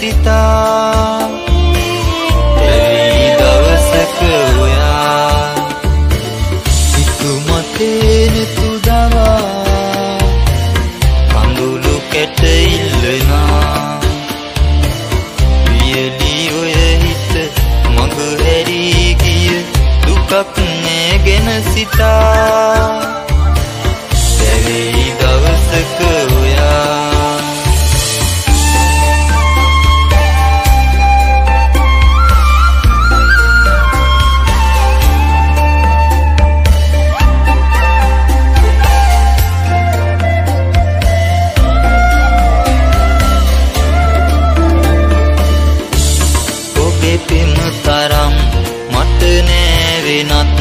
සිතා එවි දවසක ඔයා සිතු මතේ නෙතු දවා කඳුළු කැට ඉල්ලනා වියලි ඔය හිත මඟ හැරී ගිය දුකක් නැගෙන සිතා එවි දවසක ඔයා තරම් මට නෑ වෙනත්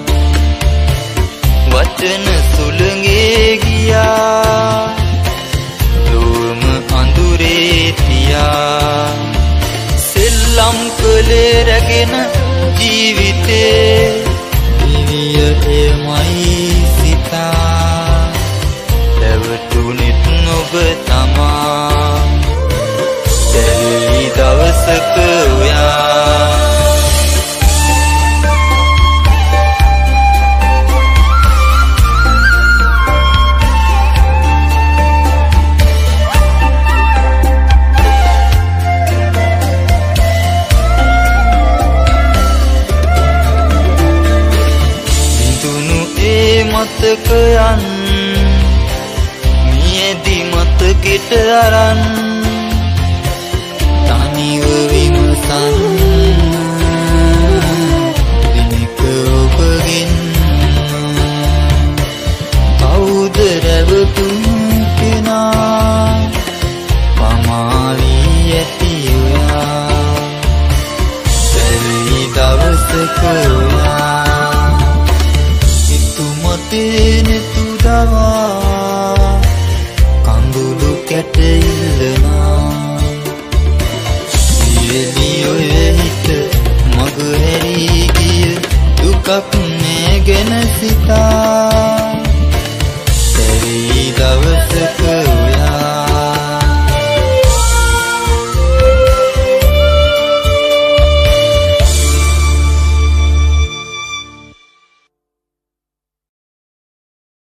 වචන සුළඟේ ගියා ලෝම අඳුරේ තියා සෙල්ලම් කළේ රැගෙන ජීවිතේ දිවිය එමයි සිතා රැවටුනෙත් ඔබ තමා එවි දවසක ඔයා මතකයන් මියදි මතකෙට අරන් තනිව විමසන් දිනක ඔබගෙන් කවුද රැවටුන් කෙනා පමාවී ඇති ඔයා එවි දවසක ඔයා නෙතු දවා කඳුළු කැට ඉල්ලනා වියලි ඔය හිත මඟ හැරී ගිය දුකක් නැගෙන සිතා එවි දවසක